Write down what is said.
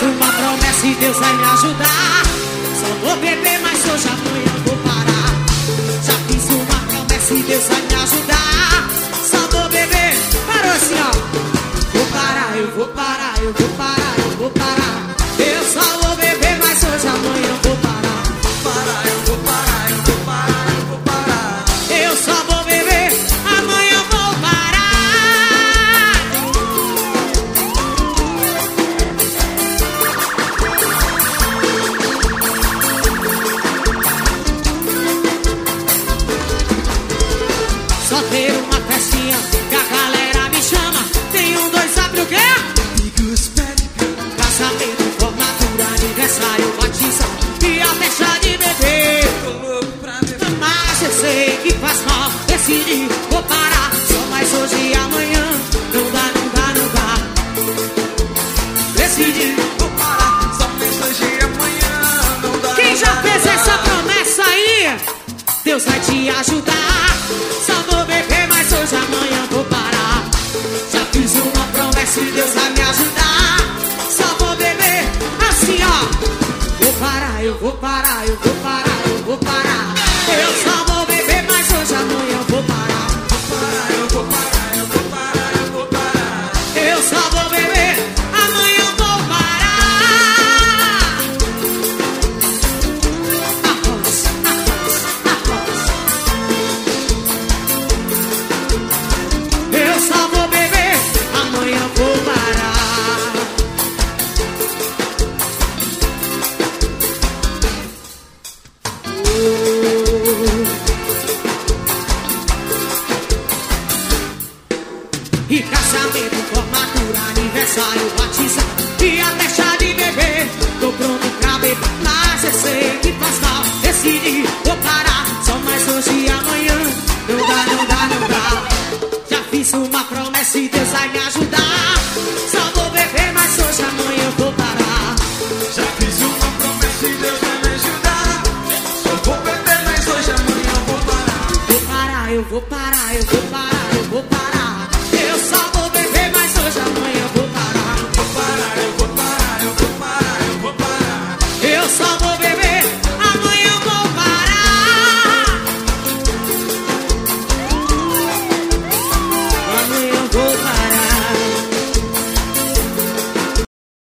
uma promessa e Deus vai me ajudar. Só vou beber, mas hoje amanhã eu vou parar. Já fiz uma promessa e Deus vai me ajudar. Só vou beber, parou assim ó. Vou parar, eu vou parar, eu vou parar, eu vou parar. Eu só vou beber, mas hoje amanhã eu vou parar. Vou parar, eu vou parar, eu vou parar, eu vou parar. Eu só vou beber, amanhã eu vou parar. Só ter uma festinha que a galera me chama. Tem um, dois, abre o quê? Casamento, formatura, aniversário, batismo e a festa de beber. Tô louco pra beber. Mas eu sei que faz mal, decidi, vou parar. Só mais hoje e amanhã, não dá, não dá, não dá. Decidi, Vou parar, só mais hoje e amanhã. Não dá. quem não já dá, fez não dá. essa promessa aí? Deus vai te ajudar. Só vou beber, mas hoje amanhã vou parar. Já fiz uma promessa e Deus vai me ajudar. Só vou beber, assim ó. Vou parar, eu vou parar, eu vou parar, eu vou parar. Eu só vou beber, mas hoje amanhã vou parar. Vou parar, eu vou parar, eu vou parar, eu vou parar. Eu só vou beber, amanhã vou parar. Após, após. Eu só vou beber, amanhã vou parar. E casamento, formatura, aniversário, batismo e até chá de beber. Tô pronto pra beber, mas eu sei que faz mal. Decidi, vou parar, só mais hoje e amanhã. Não dá, não dá, não dá. Já fiz uma promessa e Deus vai me ajudar. Só vou beber, mas hoje e amanhã eu vou parar. Já fiz uma promessa e Deus vai me ajudar. Só vou beber, mas hoje e amanhã eu vou parar. Vou parar, eu vou parar, eu vou parar, eu vou parar. Eu só vou beber, mas hoje e amanhã eu vou parar. Vou parar, eu vou parar, eu vou parar, eu vou parar. Eu só vou beber.